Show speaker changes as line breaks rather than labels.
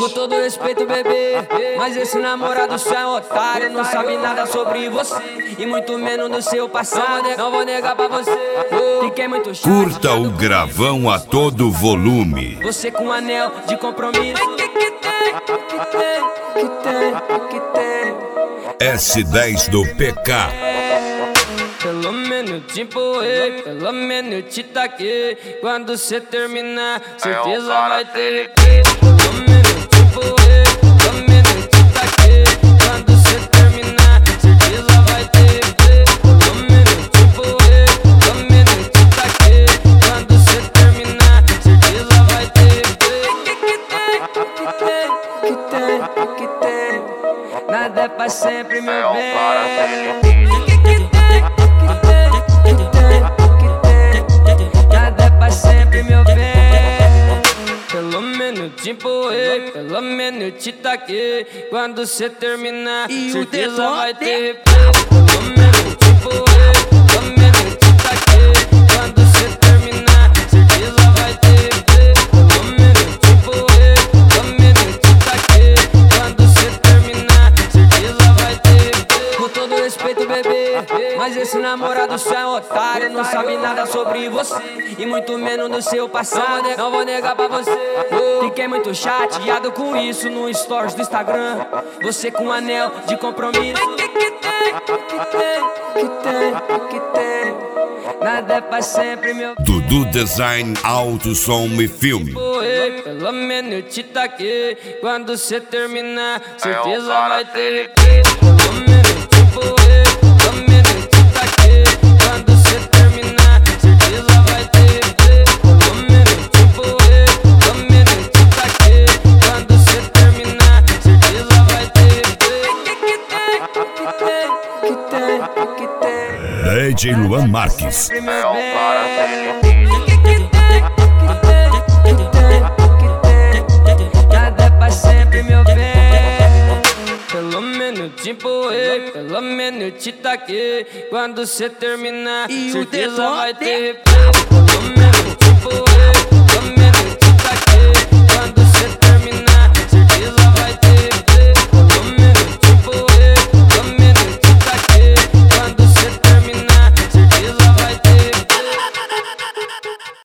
Com todo respeito, bebê, mas esse namorado só é otário. Não sabe nada sobre você e muito menos do seu passado. Não vou negar pra você, fiquei muito chato.
Curta o gravão a todo volume.
Você com anel de compromisso. Que tem
S10 do PK.
Pelo menos te empurrei, pelo menos eu te taquei. Quando cê terminar, certeza vai ter replay. Pelo menos te empurrei, pelo menos eu te taquei. Quando cê terminar, certeza vai ter replay. Pelo menos te empurrei, pelo menos eu te taquei. Quando cê terminar, certeza vai ter replay. Que tem, nada é pra sempre, meu bem. Te empurrei, pelo menos eu te taquei. Quando cê terminar, certeza vai ter replay. Pelo menos te empurrei, pelo menos eu te taquei. Quando cê terminar, certeza vai ter replay. Pelo menos te empurrei, pelo menos eu te taquei. Quando cê terminar, certeza vai ter replay. Com todo respeito, bebê, mas esse namorado só é otário. Não sabe nada sobre você e muito menos do seu passado. Não vou negar pra você, fiquei muito chateado com isso no stories do Instagram. Você com anel de compromisso. Que tem, nada é pra sempre, meu.
Dudu Design, Auto, Som e Filme.
Pelo menos eu te taquei. Quando cê terminar, certeza vai ter replay. Pelo menos te empurrei, pelo menos eu te taquei. Quando cê terminar, certeza vai ter replay. Pelo menos te empurrei, pelo menos eu te taquei. Quando cê terminar, certeza vai ter replay. Que tem,
DJ Luan Marques.
Nada é pra sempre, meu bem. Pelo menos te empurrei, pelo menos eu te taquei. Quando cê terminar, certeza vai ter replay. Pelo menos te empurrei.